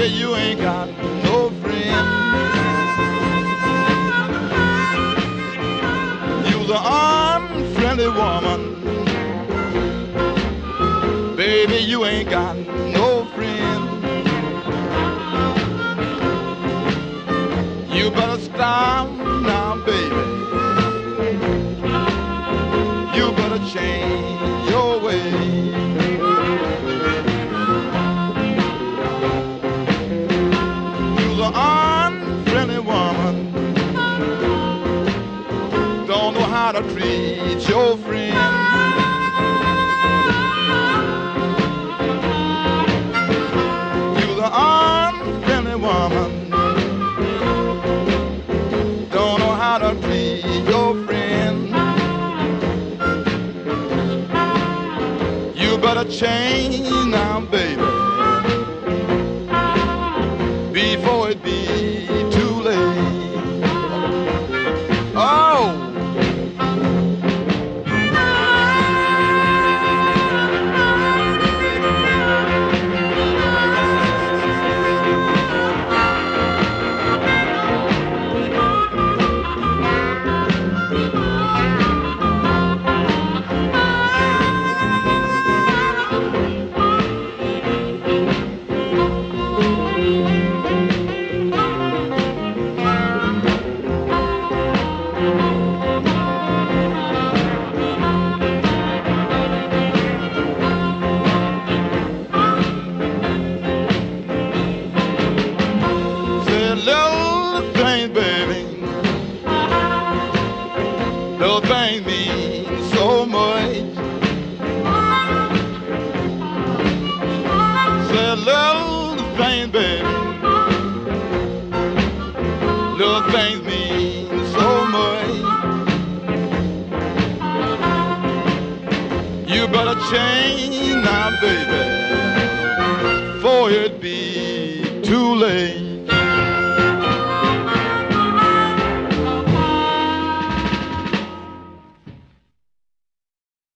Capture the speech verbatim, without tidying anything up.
Baby, you ain't got no friend. You're an unfriendly woman. Baby, you ain't got no friend. You better stop now, baby. You better change your way. You're an unfriendly woman. Don't know how to treat your friend. You're an unfriendly woman. Don't know how to treat your friend. You better change now, baby, before it be too late. Oh! Little things, baby, little things mean so much. Say little things, baby, little things mean so much. You better change now, baby, before it be too late.